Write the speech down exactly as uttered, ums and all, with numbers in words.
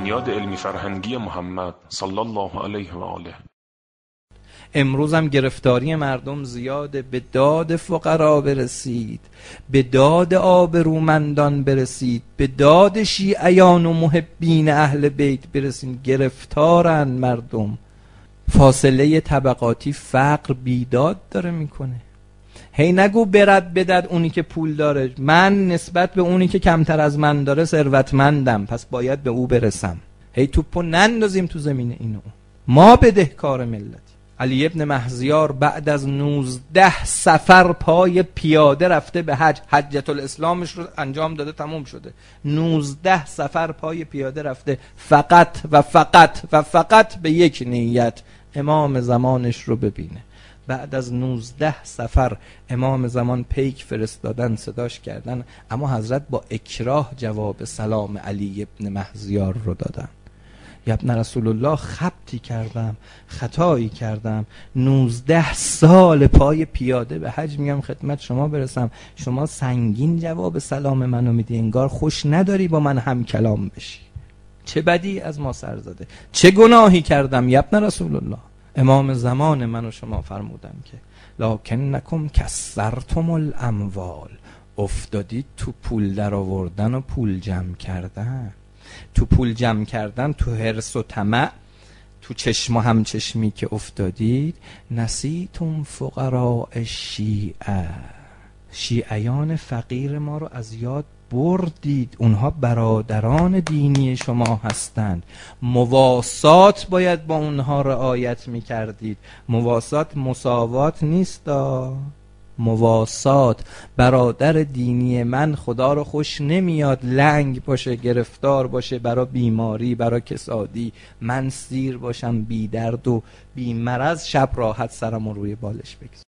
بنیاد علمی فرهنگی محمد صلی الله علیه و آله. امروز هم گرفتاری مردم زیاده. به داد فقرا برسید، به داد آبرومندان برسید، به داد شیعیان و محبین اهل بیت برسید. گرفتارن مردم. فاصله طبقاتی فقر بیداد داره میکنه. هی نگو برد بدد اونی که پول داره. من نسبت به اونی که کمتر از من داره ثروتمندم، پس باید به او برسم. هی توپو نندازیم تو زمین اینو. ما بدهکار ملت. علی ابن مهزیار بعد از نوزده سفر پای پیاده رفته به حج. حجت الاسلامش رو انجام داده، تموم شده. نوزده سفر پای پیاده رفته، فقط و فقط و فقط به یک نیت، امام زمانش رو ببینه. بعد از نوزده سفر امام زمان پیک فرستادن، صداش کردن، اما حضرت با اکراه جواب سلام علی ابن مهزیار رو دادن. یا ابن رسول الله، خبتی کردم، خطایی کردم، نوزده سال پای پیاده به حج میام خدمت شما برسم، شما سنگین جواب سلام منو میدی، انگار خوش نداری با من هم کلام بشی. چه بدی از ما سر زده، چه گناهی کردم یا ابن رسول الله؟ امام زمان من و شما فرمودن که لکنکم کسرتم الاموال، افتادید تو پول در آوردن و پول جمع کردن. تو پول جمع کردن، تو حرص و طمع، تو چشم و همچشمی که افتادید. نسیتم فقراء الشیعه، شیعیان فقیر ما رو از یاد بردید. اونها برادران دینی شما هستند. مواسات باید با اونها رعایت میکردید. مواسات مساوات نیست، مواسات. برادر دینی من خدا رو خوش نمیاد لنگ باشه، گرفتار باشه برای بیماری، برای کسادی، من سیر باشم بی درد و بی مرض، شب راحت سرم روی بالش بگذارم.